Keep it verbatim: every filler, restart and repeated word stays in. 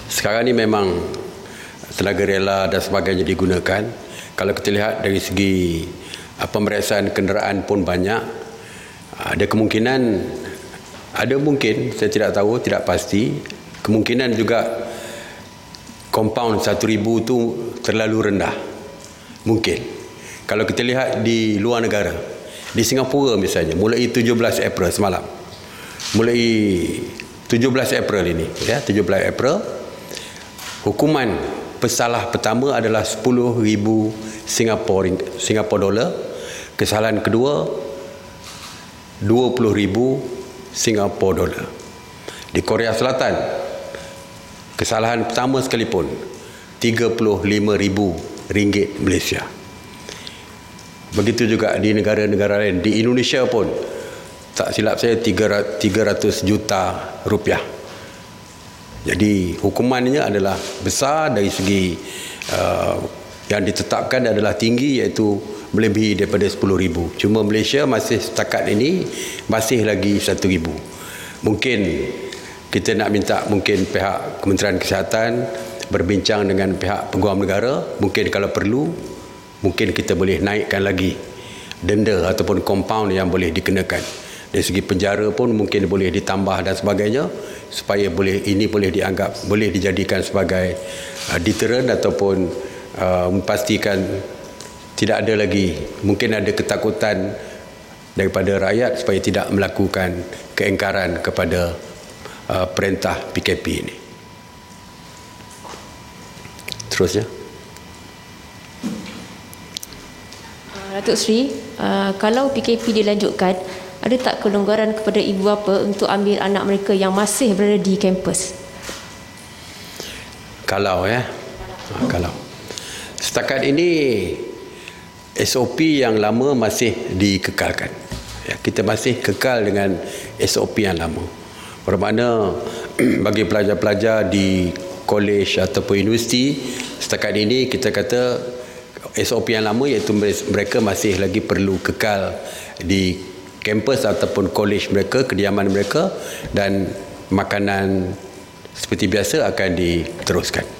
sekarang ni memang tenaga rela dan sebagainya digunakan. Kalau kita lihat dari segi uh, pemeriksaan kenderaan pun banyak, uh, ada kemungkinan, ada mungkin, saya tidak tahu, tidak pasti, kemungkinan juga compound satu ribu tu terlalu rendah. Mungkin. Kalau kita lihat di luar negara, di Singapura misalnya, mulai tujuh belas April semalam, mulai tujuh belas April ini, ya, tujuh belas April, hukuman pesalah pertama adalah sepuluh ribu Singapura Singapura dolar, kesalahan kedua dua puluh ribu Singapura dolar. Di Korea Selatan, kesalahan pertama sekalipun tiga puluh lima ribu ringgit Malaysia. Begitu juga di negara-negara lain. Di Indonesia pun, tak silap saya, tiga ratus juta rupiah. Jadi hukumannya adalah besar dari segi uh, yang ditetapkan adalah tinggi, iaitu melebihi daripada sepuluh ribu. Cuma Malaysia masih setakat ini masih lagi satu ribu. Mungkin kita nak minta mungkin pihak Kementerian Kesihatan berbincang dengan pihak peguam negara, mungkin kalau perlu mungkin kita boleh naikkan lagi denda ataupun compound yang boleh dikenakan. Dari segi penjara pun mungkin boleh ditambah dan sebagainya, supaya boleh ini boleh dianggap, boleh dijadikan sebagai uh, deterrent ataupun uh, memastikan tidak ada lagi, mungkin ada ketakutan daripada rakyat supaya tidak melakukan keingkaran kepada uh, perintah P K P ini. Terusnya. Datuk Seri, uh, kalau P K P dilanjutkan, ada tak kelonggaran kepada ibu bapa untuk ambil anak mereka yang masih berada di kampus? Kalau ya, ha, kalau setakat ini S O P yang lama masih dikekalkan. Ya, kita masih kekal dengan S O P yang lama. Bermakna bagi pelajar-pelajar di kolej ataupun universiti, setakat ini kita kata S O P yang lama, iaitu mereka masih lagi perlu kekal di kampus ataupun kolej mereka, kediaman mereka, dan makanan seperti biasa akan diteruskan.